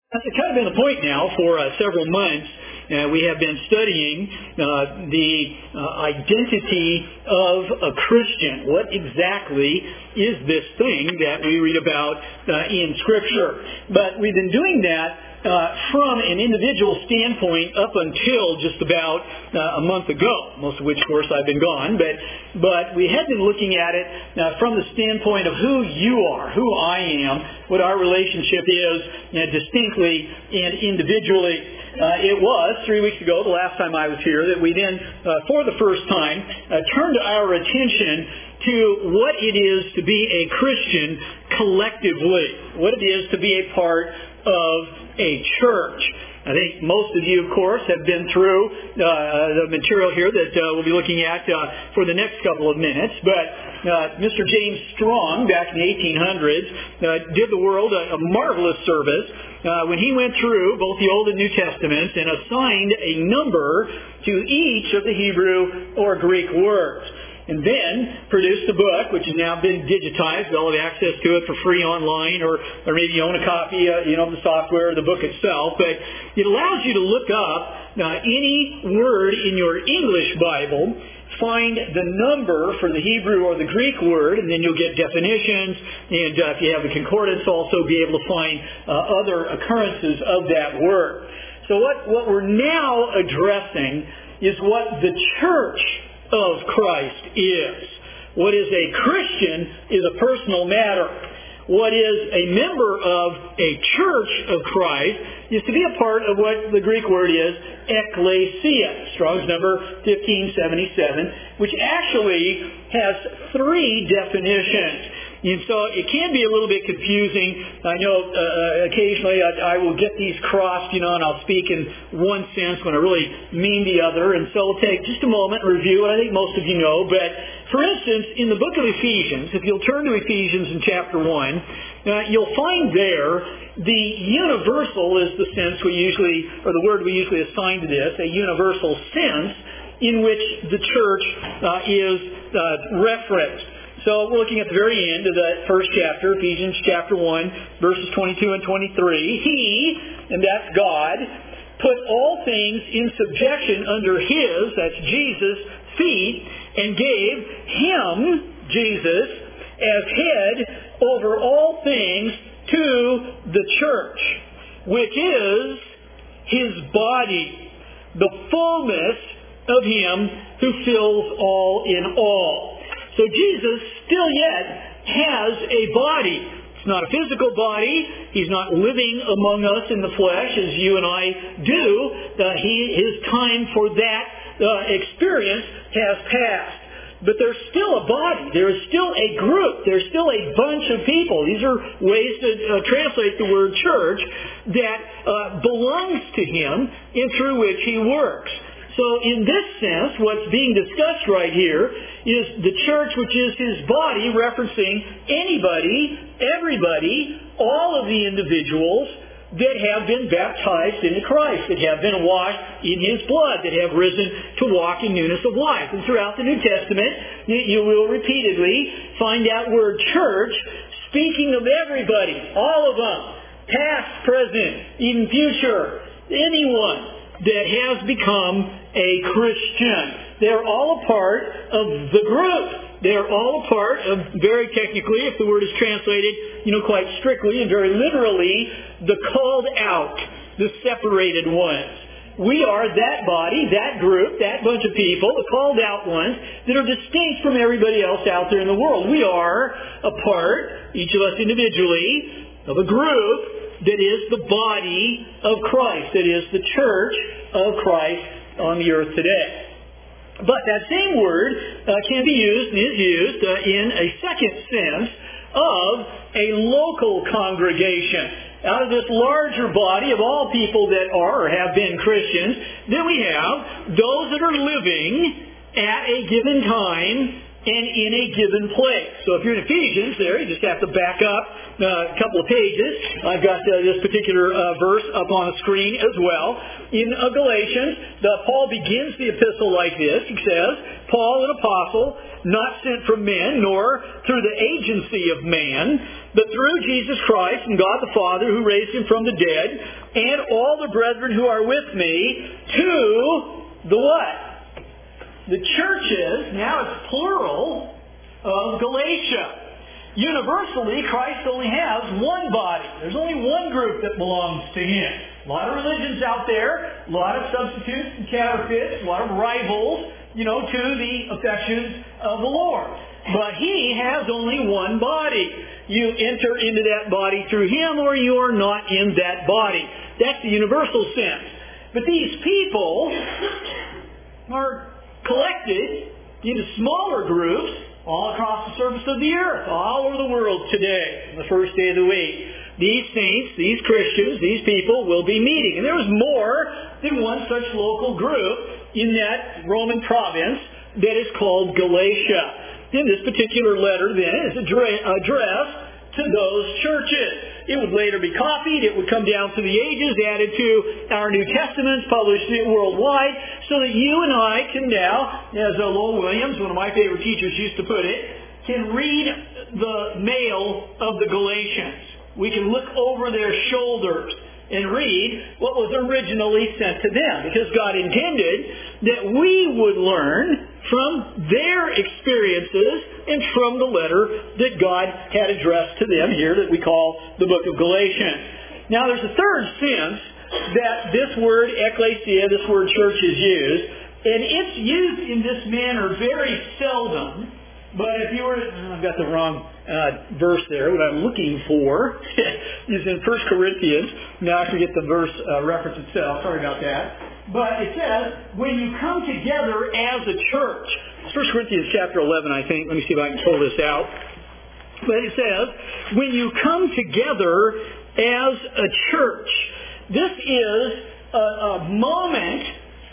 That's kind of been the point now for several months. We have been studying the identity of a Christian. What exactly is this thing that we read about in Scripture? But we've been doing that from an individual standpoint up until just about a month ago, most of which, of course, I've been gone. But we had been looking at it from the standpoint of who you are, who I am, what our relationship is distinctly and individually. It was 3 weeks ago, the last time I was here, that we then, for the first time, turned our attention to what it is to be a Christian collectively, what it is to be a part of a church. I think most of you, of course, have been through the material here that we'll be looking at for the next couple of minutes. But Mr. James Strong, back in the 1800s, did the world a marvelous service when he went through both the Old and New Testaments and assigned a number to each of the Hebrew or Greek words. And then produced a book, which has now been digitized. You'll have access to it for free online, or maybe you own a copy of the software or the book itself. But it allows you to look up any word in your English Bible, find the number for the Hebrew or the Greek word, and then you'll get definitions. And if you have the concordance, also be able to find other occurrences of that word. So what we're now addressing is what the church of Christ is. What is a Christian is a personal matter. What is a member of a church of Christ is to be a part of what the Greek word is, ekklesia, Strong's number 1577, which actually has three definitions. And so it can be a little bit confusing. I know occasionally I will get these crossed, and I'll speak in one sense when I really mean the other. And so we'll take just a moment and review what I think most of you know. But for instance, in the book of Ephesians, if you'll turn to Ephesians in chapter 1, you'll find there the universal is the sense or the word we usually assign to this, a universal sense in which the church is referenced. So we're looking at the very end of that first chapter, Ephesians chapter 1, verses 22 and 23. He, and that's God, put all things in subjection under His, that's Jesus, feet, and gave Him, Jesus, as head over all things to the church, which is His body, the fullness of Him who fills all in all. So Jesus still yet has a body. It's not a physical body. He's not living among us in the flesh as you and I do. His time for that experience has passed. But there's still a body. There is still a group. There's still a bunch of people. These are ways to translate the word church that belongs to Him and through which He works. So in this sense, what's being discussed right here is the church, which is His body, referencing anybody, everybody, all of the individuals that have been baptized into Christ, that have been washed in His blood, that have risen to walk in newness of life. And throughout the New Testament, you will repeatedly find that word church speaking of everybody, all of them, past, present, even future, anyone that has become a Christian. They're all a part of the group. They're all a part of, very technically, if the word is translated, quite strictly and very literally, the called out, the separated ones. We are that body, that group, that bunch of people, the called out ones, that are distinct from everybody else out there in the world. We are a part, each of us individually, of a group that is the body of Christ, that is the church of Christ on the earth today. But that same word can be used and is used in a second sense of a local congregation. Out of this larger body of all people that are or have been Christians, then we have those that are living at a given time and in a given place. So if you're in Ephesians there, you just have to back up a couple of pages. I've got this particular verse up on the screen as well. In Galatians, Paul begins the epistle like this. He says, Paul, an apostle, not sent from men, nor through the agency of man, but through Jesus Christ and God the Father who raised him from the dead, and all the brethren who are with me, to the what? The churches, now it's plural, of Galatia. Universally, Christ only has one body. There's only one group that belongs to Him. A lot of religions out there, a lot of substitutes and counterfeits, a lot of rivals, to the affections of the Lord. But He has only one body. You enter into that body through Him, or you are not in that body. That's the universal sense. But these people are collected into smaller groups all across the surface of the earth, all over the world today, the first day of the week. These saints, these Christians, these people will be meeting. And there was more than one such local group in that Roman province that is called Galatia. And this particular letter then is addressed to those churches. It would later be copied. It would come down through the ages, added to our New Testaments, published worldwide, so that you and I can now, as Lowell Williams, one of my favorite teachers, used to put it, can read the mail of the Galatians. We can look over their shoulders and read what was originally sent to them, because God intended that we would learn from their experiences and from the letter that God had addressed to them here that we call the book of Galatians. Now there's a third sense that this word ecclesia, this word church, is used, and it's used in this manner very seldom. But if you were I've got the wrong verse there. What I'm looking for is in 1 Corinthians. Now I forget the verse reference itself. Sorry about that. But it says, when you come together as a church. It's 1 Corinthians chapter 11, I think. Let me see if I can pull this out. But it says, when you come together as a church. This is a moment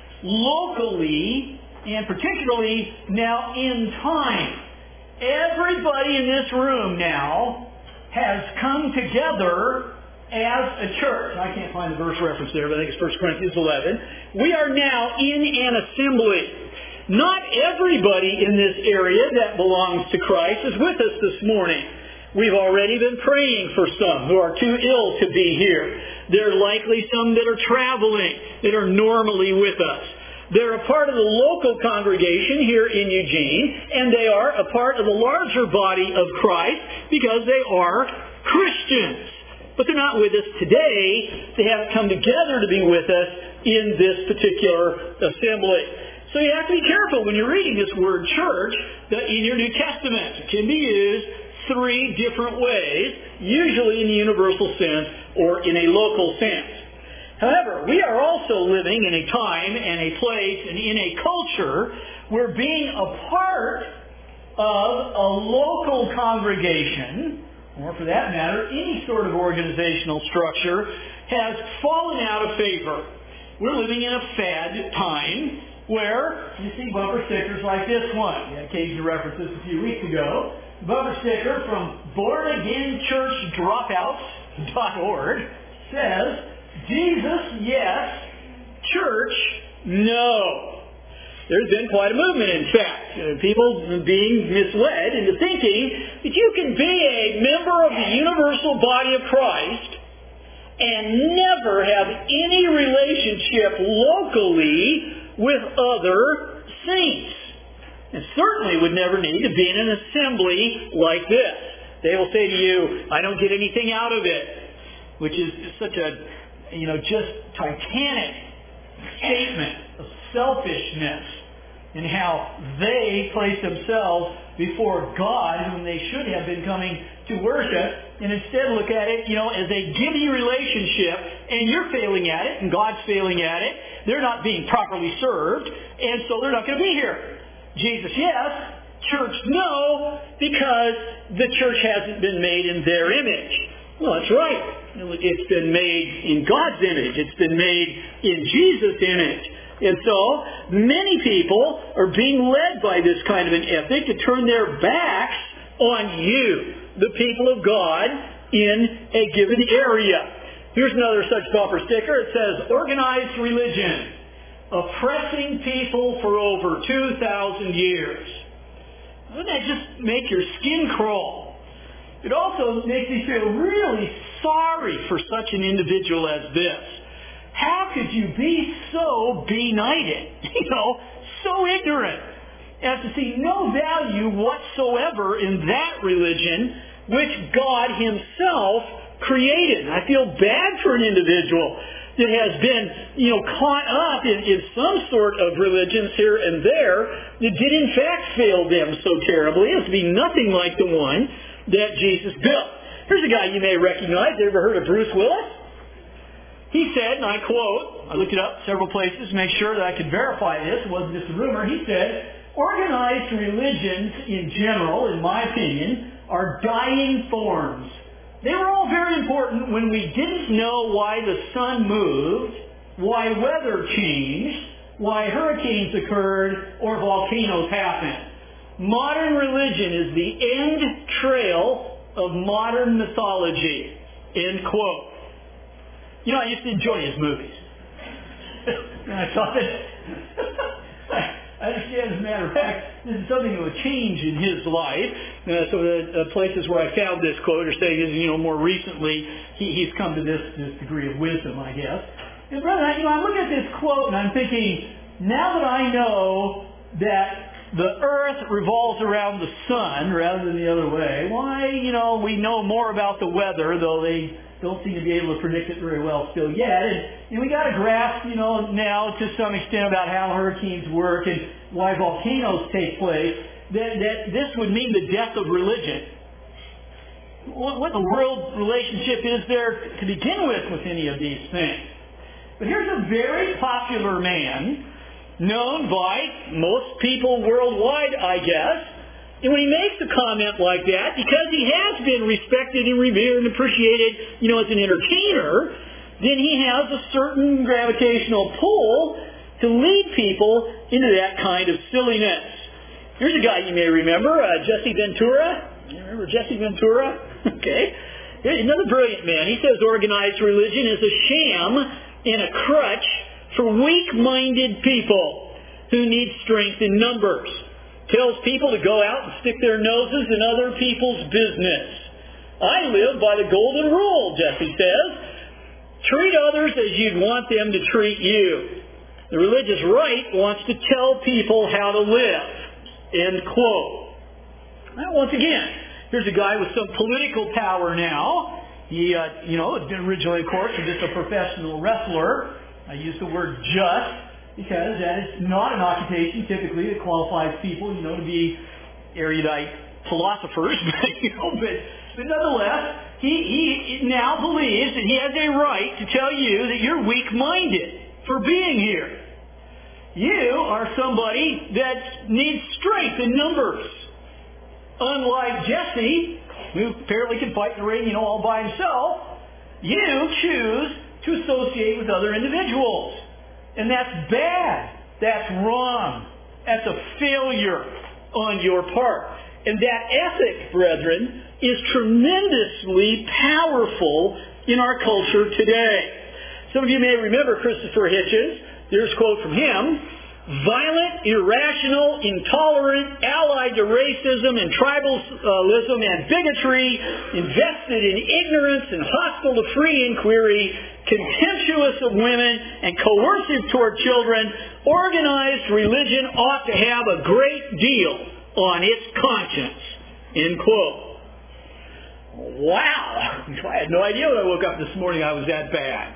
locally and particularly now in time. Everybody in this room now has come together as a church. I can't find the verse reference there, but I think it's 1 Corinthians 11. We are now in an assembly. Not everybody in this area that belongs to Christ is with us this morning. We've already been praying for some who are too ill to be here. There are likely some that are traveling that are normally with us. They're a part of the local congregation here in Eugene, and they are a part of the larger body of Christ because they are Christians. But they're not with us today. They haven't come together to be with us in this particular assembly. So you have to be careful when you're reading this word church in your New Testament. It can be used three different ways, usually in the universal sense or in a local sense. However, we are also living in a time and a place and in a culture where being a part of a local congregation, or for that matter, any sort of organizational structure, has fallen out of favor. We're living in a fad time where you see bumper stickers like this one. We occasionally referenced this a few weeks ago. Bumper sticker from BornAgainChurchDropouts.org says, Jesus, yes. Church, no. There's been quite a movement, in fact. People being misled into thinking that you can be a member of the universal body of Christ and never have any relationship locally with other saints. And certainly would never need to be in an assembly like this. They will say to you, I don't get anything out of it, which is such a, just titanic statement of selfishness in how they place themselves before God, whom they should have been coming to worship, and instead look at it, as a givey relationship, and you're failing at it, and God's failing at it. They're not being properly served, and so they're not going to be here. Jesus, yes. Church, no, because the church hasn't been made in their image. Well, that's right. It's been made in God's image. It's been made in Jesus' image. And so, many people are being led by this kind of an ethic to turn their backs on you, the people of God, in a given area. Here's another such bumper sticker. It says, organized religion, oppressing people for over 2,000 years. Doesn't that just make your skin crawl? It also makes me feel really sorry for such an individual as this. How could you be so benighted, so ignorant, as to see no value whatsoever in that religion which God Himself created? I feel bad for an individual that has been, caught up in some sort of religions here and there that did in fact fail them so terribly as to be nothing like the one that Jesus built. Here's a guy you may recognize. Have you ever heard of Bruce Willis? He said, and I quote, I looked it up several places to make sure that I could verify this. It wasn't just a rumor. He said, organized religions in general, in my opinion, are dying forms. They were all very important when we didn't know why the sun moved, why weather changed, why hurricanes occurred, or volcanoes happened. Modern religion is the end trail of modern mythology. End quote. I used to enjoy his movies. And I thought that... I understand, as a matter of fact, this is something that would change in his life. So the places where I found this quote are saying, more recently, he's come to this degree of wisdom, I guess. And brother, I look at this quote and I'm thinking, now that I know that the earth revolves around the sun rather than the other way, why, we know more about the weather, though they don't seem to be able to predict it very well still yet. And we got a grasp, now to some extent about how hurricanes work and why volcanoes take place, that this would mean the death of religion. What the world relationship is there to begin with any of these things? But here's a very popular man, known by most people worldwide, I guess. And when he makes a comment like that, because he has been respected and revered and appreciated, as an entertainer, then he has a certain gravitational pull to lead people into that kind of silliness. Here's a guy you may remember, Jesse Ventura. You remember Jesse Ventura? Okay. Another brilliant man. He says organized religion is a sham and a crutch for weak-minded people who need strength in numbers. Tells people to go out and stick their noses in other people's business. I live by the golden rule, Jesse says. Treat others as you'd want them to treat you. The religious right wants to tell people how to live. End quote. Now, once again, here's a guy with some political power now. He, originally, of course, was just a professional wrestler. I use the word just because that is not an occupation typically that qualifies people, to be erudite philosophers. But nonetheless, he now believes that he has a right to tell you that you're weak-minded for being here. You are somebody that needs strength in numbers. Unlike Jesse, who apparently can fight in the ring, all by himself, you choose to associate with other individuals. And that's bad. That's wrong. That's a failure on your part. And that ethic, brethren, is tremendously powerful in our culture today. Some of you may remember Christopher Hitchens. There's a quote from him. Violent, irrational, intolerant, allied to racism and tribalism and bigotry, invested in ignorance and hostile to free inquiry, contemptuous of women and coercive toward children, organized religion ought to have a great deal on its conscience. End quote. Wow! I had no idea when I woke up this morning I was that bad.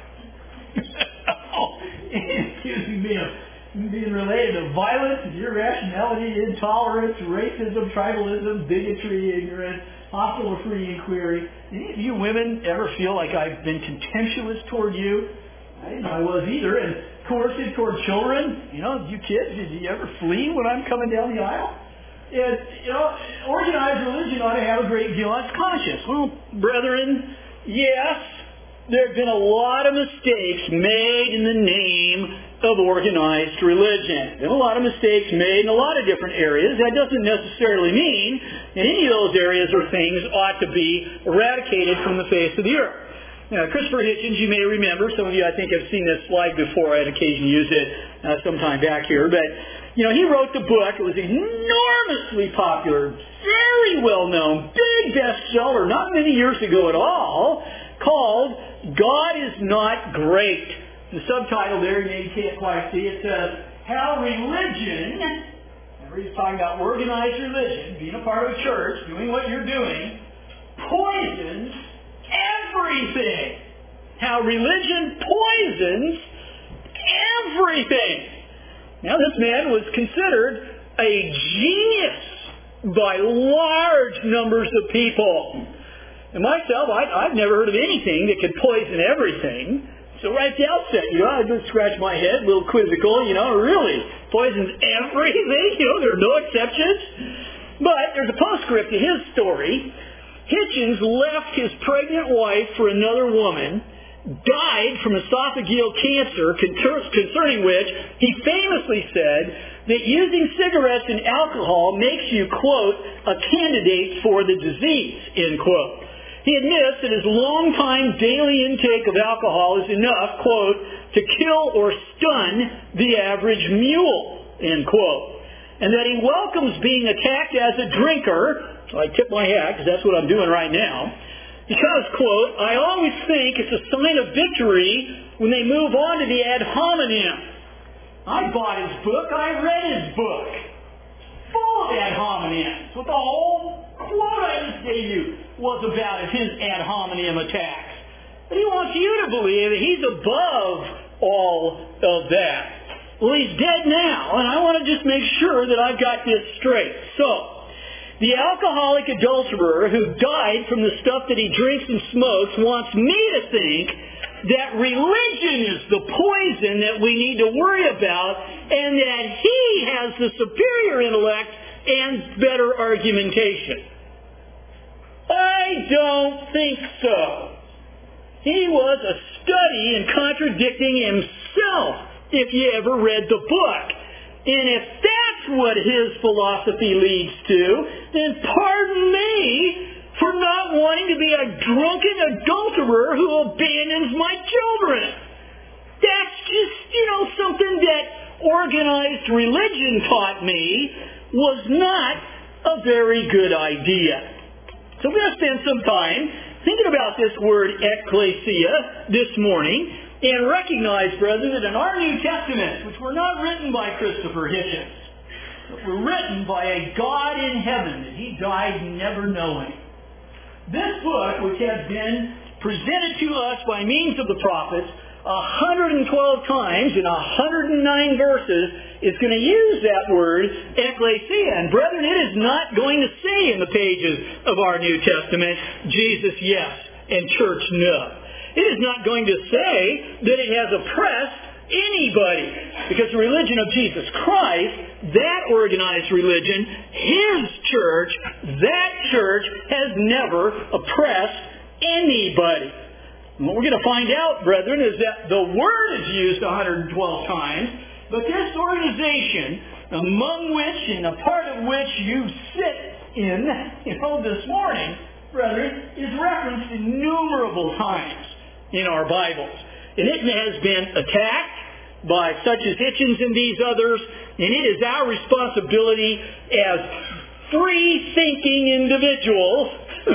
Accusing me of being related to violence, irrationality, intolerance, racism, tribalism, bigotry, ignorance, hostile or free inquiry. Any of you women ever feel like I've been contemptuous toward you? I didn't know I was either. And coercive toward children. You kids, did you ever flee when I'm coming down the aisle? And, organized religion ought to have a great deal on its conscience. Well, brethren, yes, there have been a lot of mistakes made in the name of organized religion. There are a lot of mistakes made in a lot of different areas. That doesn't necessarily mean that any of those areas or things ought to be eradicated from the face of the earth. Now, Christopher Hitchens, you may remember, some of you I think have seen this slide before. I had occasion to use it sometime back here. But, he wrote the book. It was enormously popular, very well-known, big bestseller, not many years ago at all, called God is Not Great. The subtitle there, you maybe can't quite see, it says, How Religion, remember he's talking about organized religion, being a part of a church, doing what you're doing, poisons everything. How religion poisons everything. Now this man was considered a genius by large numbers of people. And myself, I've never heard of anything that could poison everything. So right at the outset, I just scratch my head, a little quizzical, really poisons everything, there are no exceptions. But there's a postscript to his story. Hitchens left his pregnant wife for another woman, died from esophageal cancer, concerning which he famously said that using cigarettes and alcohol makes you, quote, a candidate for the disease, end quote. He admits that his long-time daily intake of alcohol is enough, quote, to kill or stun the average mule, end quote. And that he welcomes being attacked as a drinker, so I tip my hat because that's what I'm doing right now, because, quote, I always think it's a sign of victory when they move on to the ad hominem. I bought his book, I read his book, full of ad hominems. What the whole quote I just gave you was about his ad hominem attacks. But he wants you to believe that he's above all of that. Well, he's dead now, and I want to just make sure that I've got this straight. So, the alcoholic adulterer who died from the stuff that he drinks and smokes wants me to think that religion is the poison that we need to worry about, and that he has the superior intellect and better argumentation. I don't think so. He was a study in contradicting himself, if you ever read the book. And if that's what his philosophy leads to, then pardon me for not wanting to be a drunken adulterer who abandons my children. That's just, something that organized religion taught me was not a very good idea. So I'm going to spend some time thinking about this word ecclesia this morning and recognize, brethren, that in our New Testament, which were not written by Christopher Hitchens, but were written by a God in heaven that he died never knowing. This book, which has been presented to us by means of the prophets 112 times in 109 verses, is going to use that word, ecclesia. And brethren, it is not going to say in the pages of our New Testament, Jesus, yes, and church, no. It is not going to say that it has oppressed anybody. Because the religion of Jesus Christ, that organized religion, his church, that church has never oppressed anybody. And what we're going to find out, brethren, is that the word is used 112 times, but this organization, among which and a part of which you sit in, this morning, brethren, is referenced innumerable times in our Bibles. And it has been attacked by such as Hitchens and these others, and it is our responsibility as free-thinking individuals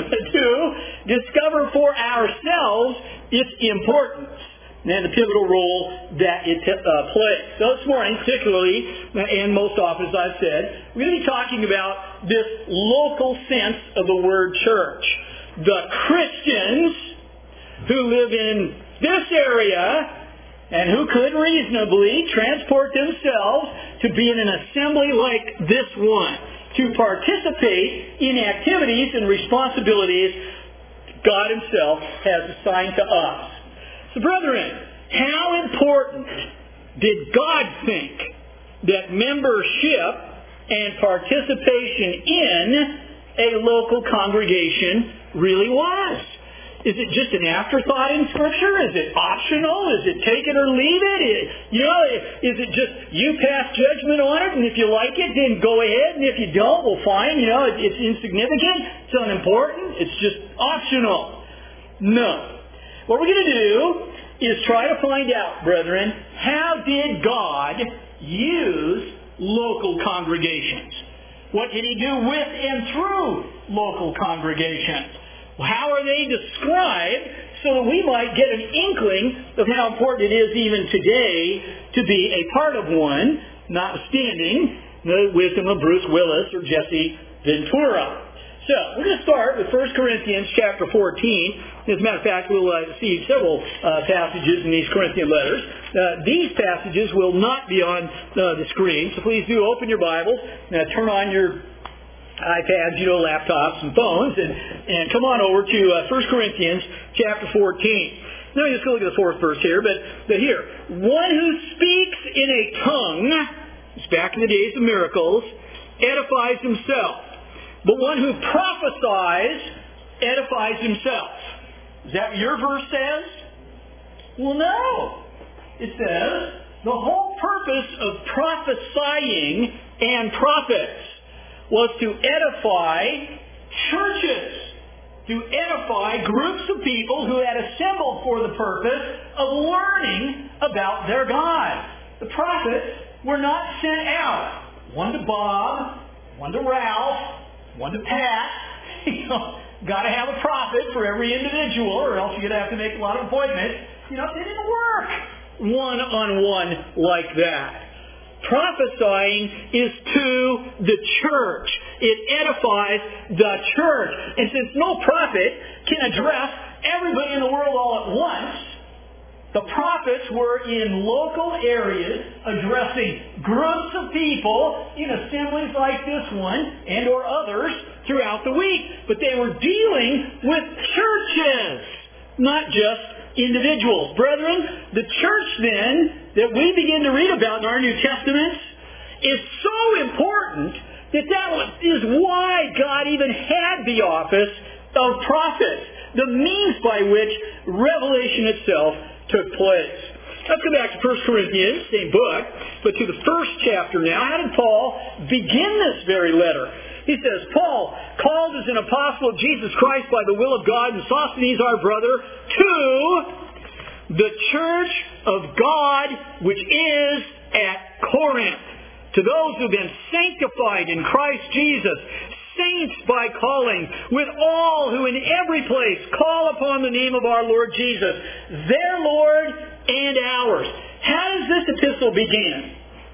to discover for ourselves its importance and the pivotal role that it plays. So this morning, particularly, and most often, as I've said, we're going to be talking about this local sense of the word church. The Christians who live in this area and who could reasonably transport themselves to be in an assembly like this one, to participate in activities and responsibilities God himself has assigned to us. So, brethren, how important did God think that membership and participation in a local congregation really was? Is it just an afterthought in Scripture? Is it optional? Is it take it or leave it? Is it just you pass judgment on it, and if you like it, then go ahead, and if you don't, well, fine. It's insignificant, it's unimportant, it's just optional. No. What we're going to do is try to find out, brethren, how did God use local congregations? What did He do with and through local congregations? How are they described so that we might get an inkling of how important it is even today to be a part of one, notwithstanding the wisdom of Bruce Willis or Jesse Ventura. So, we're going to start with 1 Corinthians chapter 14. As a matter of fact, we'll see several passages in these Corinthian letters. These passages will not be on the screen, so please do open your Bibles, turn on your iPads, laptops and phones, and come on over to 1 Corinthians chapter 14. Let me just go look at the fourth verse here, but here, one who speaks in a tongue, it's back in the days of miracles, edifies himself. But one who prophesies edifies himself. Is that what your verse says? Well, no. It says, the whole purpose of prophesying and prophets was to edify churches, to edify groups of people who had assembled for the purpose of learning about their God. The prophets were not sent out, one to Bob, one to Ralph, one to Pat. Got to have a prophet for every individual, or else you're going to have to make a lot of appointments. It didn't work one-on-one like that. Prophesying is to the church. It edifies the church. And since no prophet can address everybody in the world all at once, the prophets were in local areas addressing groups of people in assemblies like this one and or others throughout the week. But they were dealing with churches, not just individuals. Brethren, the church then that we begin to read about in our New Testaments is so important that is why God even had the office of prophet, the means by which revelation itself took place. Let's go back to 1 Corinthians, same book, but to the first chapter now. How did Paul begin this very letter? He says, Paul, called as an apostle of Jesus Christ by the will of God, and Sosthenes our brother, to the church of God which is at Corinth, to those who have been sanctified in Christ Jesus, saints by calling, with all who in every place call upon the name of our Lord Jesus, their Lord and ours. How does this epistle begin?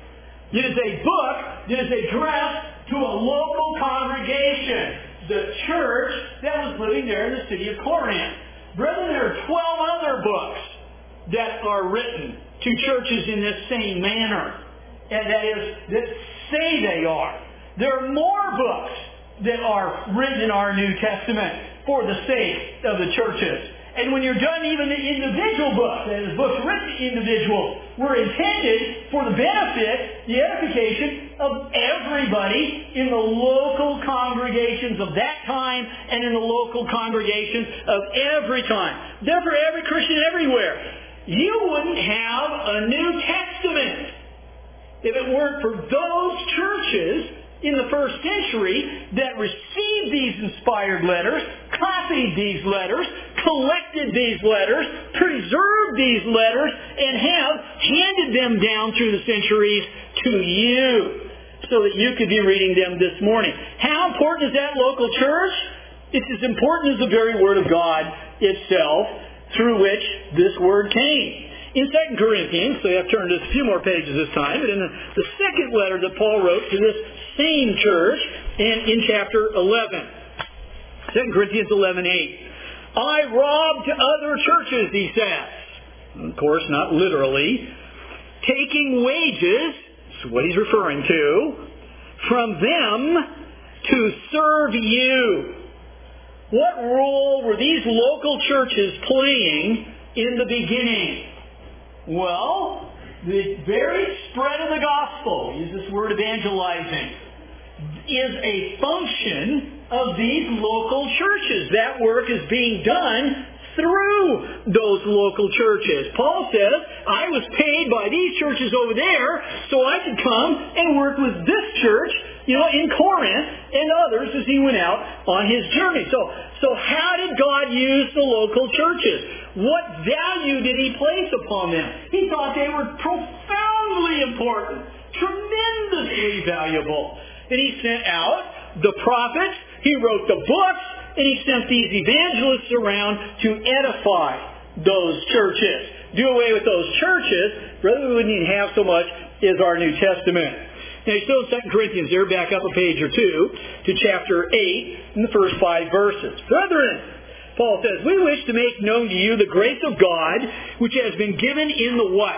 It is a book that is addressed to a local congregation, the church that was living there in the city of Corinth. Brethren, there are 12 other books that are written to churches in this same manner, and that say they are. There are more books that are written in our New Testament for the sake of the churches. And when you're done, even the individual books, that is, books written to individuals, were intended for the benefit, the edification of everybody in the local congregations of that time and in the local congregations of every time. Therefore, every Christian everywhere. You wouldn't have a New Testament if it weren't for those churches in the first century that received these inspired letters, copied these letters, collected these letters, preserved these letters, and have handed them down through the centuries to you so that you could be reading them this morning. How important is that local church? It's as important as the very Word of God itself through which this Word came. In 2 Corinthians, so you have turned just a few more pages this time, but in the second letter that Paul wrote to this same church, and in chapter 11, 2 Corinthians 11:8, I robbed other churches, he says. Of course, not literally. Taking wages, that's what he's referring to, from them to serve you. What role were these local churches playing in the beginning? Well, the very spread of the gospel, use this word evangelizing, is a function of these local churches. That work is being done through those local churches. Paul says, I was paid by these churches over there so I could come and work with this church, in Corinth and others as he went out on his journey. So how did God use the local churches? What value did he place upon them? He thought they were profoundly important, tremendously valuable. And he sent out the prophets, he wrote the books, and he sent these evangelists around to edify those churches. Do away with those churches, brother, we wouldn't even have so much as our New Testament. Now, you're still in 2 Corinthians there, back up a page or two to chapter 8 in the first 5 verses. Brethren, Paul says, we wish to make known to you the grace of God, which has been given in the what?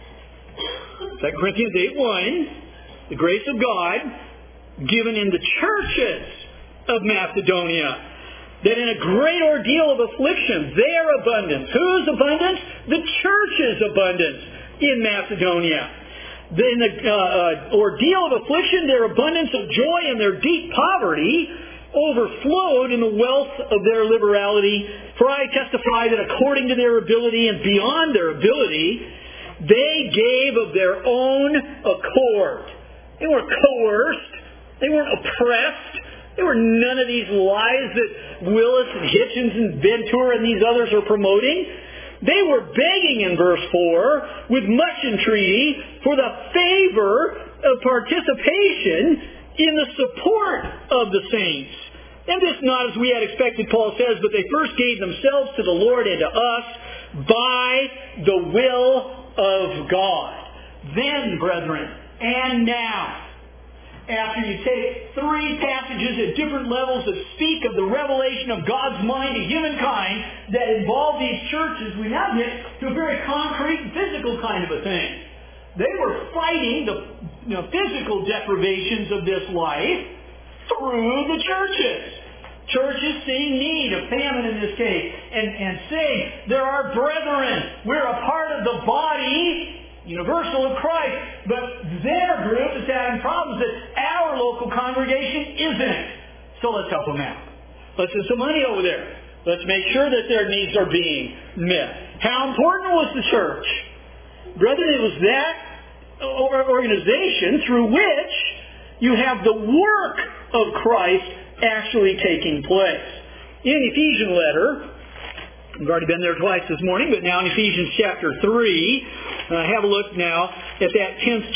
2 Corinthians 8:1, the grace of God given in the churches of Macedonia, that in a great ordeal of affliction, their abundance. Whose abundance? The church's abundance in Macedonia. In the ordeal of affliction, their abundance of joy and their deep poverty overflowed in the wealth of their liberality. For I testify that according to their ability and beyond their ability, they gave of their own accord. They weren't coerced. They weren't oppressed. There were none of these lies that Willis and Hitchens and Ventura and these others are promoting. They were begging in verse 4 with much entreaty for the favor of participation in the support of the saints. And this not as we had expected, Paul says, but they first gave themselves to the Lord and to us by the will of God. Then, brethren, and now, after you take 3 passages at different levels that speak of the revelation of God's mind to humankind that involve these churches, we now get to a very concrete and physical kind of a thing. They were fighting the physical deprivations of this life through the churches. Churches seeing need, a famine in this case, and saying, there are brethren, we're a part of the body universal of Christ, but their group is having problems that our local congregation isn't. So let's help them out. Let's send some money over there. Let's make sure that their needs are being met. How important was the church? Brethren, it was that organization through which you have the work of Christ actually taking place. In the Ephesian letter, we've already been there twice this morning, but now in Ephesians chapter 3, have a look now at that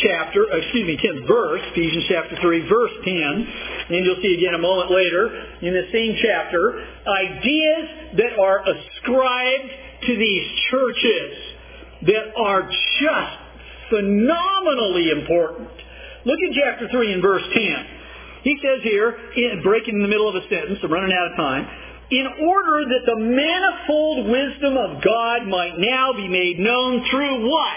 10th verse, Ephesians chapter 3, verse 10. And you'll see again a moment later in the same chapter, ideas that are ascribed to these churches that are just phenomenally important. Look at chapter 3 and verse 10. He says here, breaking in the middle of a sentence, I'm running out of time, in order that the manifold wisdom of God might now be made known through what?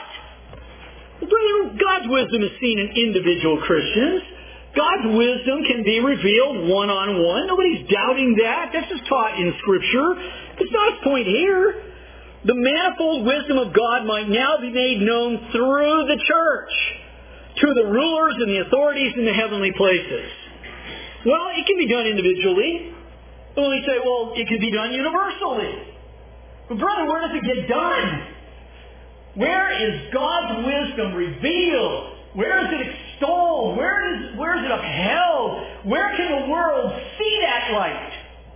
Well, God's wisdom is seen in individual Christians. God's wisdom can be revealed one-on-one. Nobody's doubting that. That's just taught in Scripture. It's not his point here. The manifold wisdom of God might now be made known through the church to the rulers and the authorities in the heavenly places. Well, it can be done individually. Well, we say, well, it can be done universally. But brother, where does it get done? Where is God's wisdom revealed? Where is it extolled? Where is it upheld? Where can the world see that light?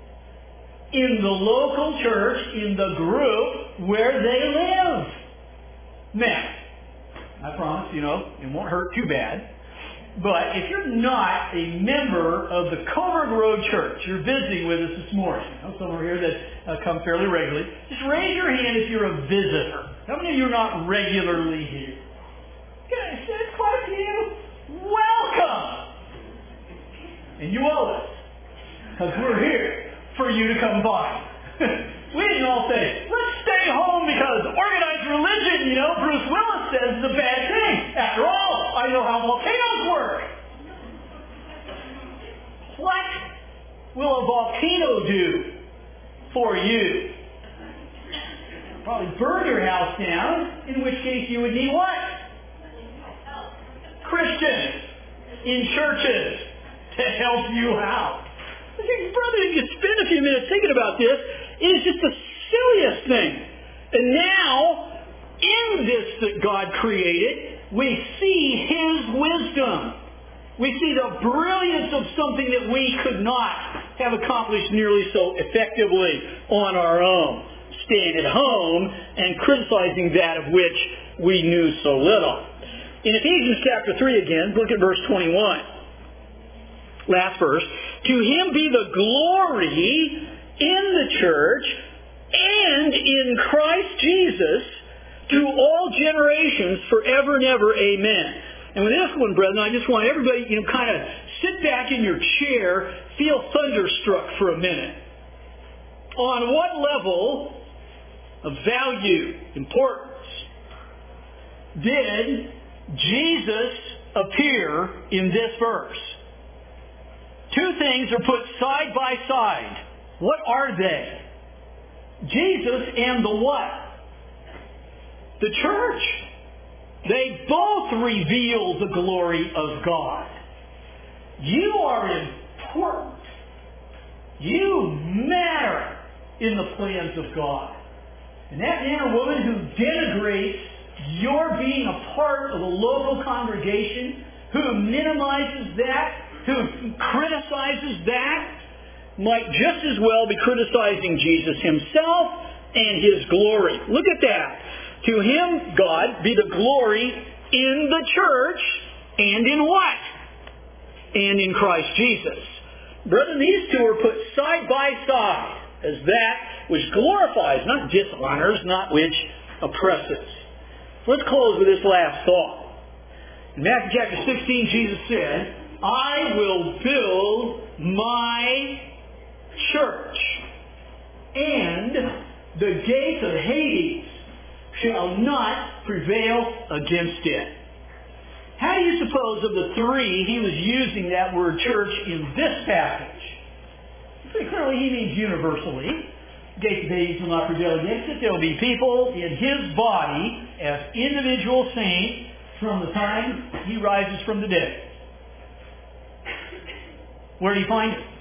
In the local church, in the group where they live. Now, I promise, it won't hurt too bad. But if you're not a member of the Coburg Road Church, you're visiting with us this morning. Some are here that come fairly regularly. Just raise your hand if you're a visitor. How many of you are not regularly here? Okay, there's quite a few. Welcome! And you owe us. Because we're here for you to come by. We didn't all say, let's stay home because organized religion, Bruce Willis says is a bad thing. After all, I know how volcanoes work. What will a volcano do for you? Probably burn your house down, in which case you would need what? Christians in churches to help you out. Brother, if you spend a few minutes thinking about this, it is just the glorious thing. And now, in this that God created, we see His wisdom. We see the brilliance of something that we could not have accomplished nearly so effectively on our own, staying at home and criticizing that of which we knew so little. In Ephesians chapter 3 again, look at verse 21. Last verse. To Him be the glory in the church and in Christ Jesus to all generations forever and ever. Amen. And with this one, brethren, I just want everybody, kind of sit back in your chair, feel thunderstruck for a minute. On what level of value, importance, did Jesus appear in this verse? Two things are put side by side. What are they? Jesus and the what? The church. They both reveal the glory of God. You are important. You matter in the plans of God. And that man or woman who denigrates your being a part of the local congregation, who minimizes that, who criticizes that, might just as well be criticizing Jesus Himself and His glory. Look at that. To Him, God, be the glory in the church and in what? And in Christ Jesus. Brethren, these two are put side by side as that which glorifies, not dishonors, not which oppresses. Let's close with this last thought. In Matthew chapter 16, Jesus said, I will build my church, and the gates of Hades shall not prevail against it. How do you suppose of the three He was using that word church in this passage? Pretty clearly He means universally. Gates of Hades will not prevail against it. There will be people in His body as individual saints from the time He rises from the dead. Where do you find it?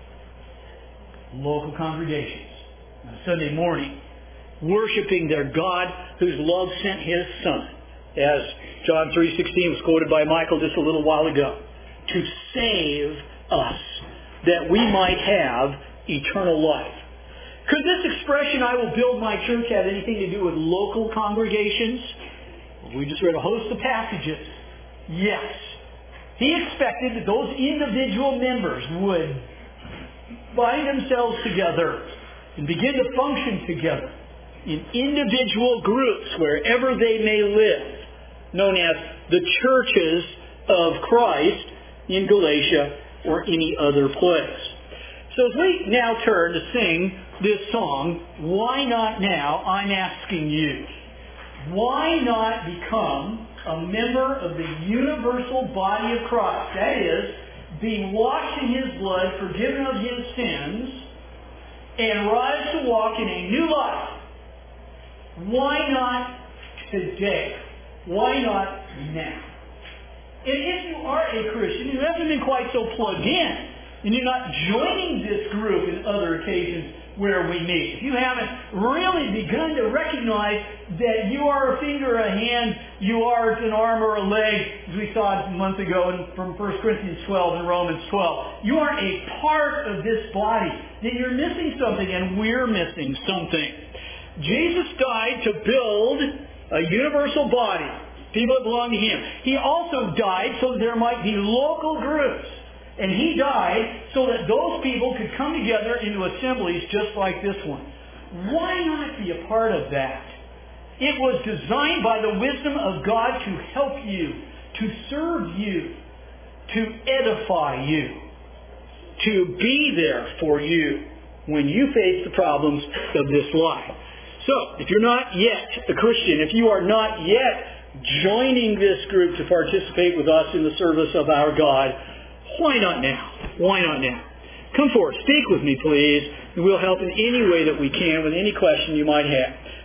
Local congregations. On Sunday morning, worshiping their God whose love sent His Son, as John 3:16 was quoted by Michael just a little while ago, to save us, that we might have eternal life. Could this expression, I will build my church, have anything to do with local congregations? We just read a host of passages. Yes. He expected that those individual members would bind themselves together and begin to function together in individual groups wherever they may live, known as the churches of Christ in Galatia or any other place. So as we now turn to sing this song, Why Not Now, I'm asking you, why not become a member of the universal body of Christ? That is, be washed in His blood, forgiven of His sins, and rise to walk in a new life. Why not today? Why not now? And if you are a Christian who hasn't been quite so plugged in, and you're not joining this group in other occasions where we meet, if you haven't really begun to recognize that you are a finger, a hand, you are an arm or a leg, as we saw a month ago from 1 Corinthians 12 and Romans 12, you are a part of this body, then you're missing something, and we're missing something. Jesus died to build a universal body, people that belong to Him. He also died so that there might be local groups. And He died so that those people could come together into assemblies just like this one. Why not be a part of that? It was designed by the wisdom of God to help you, to serve you, to edify you, to be there for you when you face the problems of this life. So, if you're not yet a Christian, if you are not yet joining this group to participate with us in the service of our God, why not now? Why not now? Come forward. Speak with me, please, and we'll help in any way that we can with any question you might have.